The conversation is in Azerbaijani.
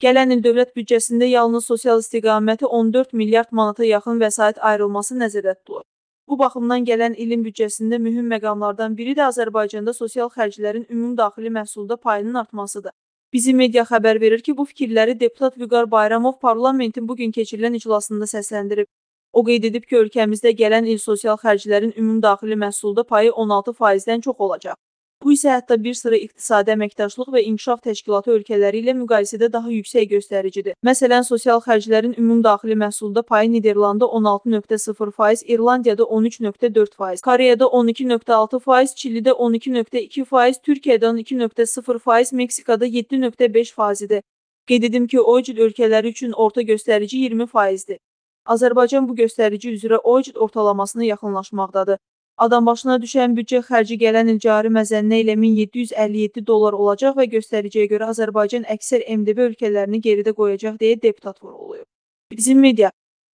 Gələn il dövlət büdcəsində yalnız sosial istiqaməti 14 milyard manata yaxın vəsait ayrılması nəzərdə tutulur. Bu baxımdan gələn ilin büdcəsində mühüm məqamlardan biri də Azərbaycanda sosial xərclərin ümumdaxili məhsulda payının artmasıdır. Bizim media xəbər verir ki, bu fikirləri deputat Vüqar Bayramov parlamentin bugün keçirilən iclasında səsləndirib. O qeyd edib ki, ölkəmizdə gələn il sosial xərclərin ümumdaxili məhsulda payı 16%-dən çox olacaq. Bu isə hətta bir sıra iqtisadi əməkdaşlıq və inkişaf təşkilatı ölkələri ilə müqayisədə daha yüksək göstəricidir. Məsələn, sosial xərclərin ümumdaxili məhsulda payı Niderlanda 16,0%, İrlandiyada 13,4%, Koreyada 12,6%, Çilidə 12,2%, Türkiyədə 12,0%, Meksikada 7,5%-dir. Qeyd edim ki, OECD ölkələri üçün orta göstərici 20%-dir. Azərbaycan bu göstərici üzrə OECD ortalamasına yaxınlaşmaqdadır. Adam başına düşən büdcə xərci gələn il cari məzənnə ilə $1757 olacaq və göstəriciyə görə Azərbaycan əksər MDB ölkələrini geridə qoyacaq deyə deputat vurğulayıb. Bizim media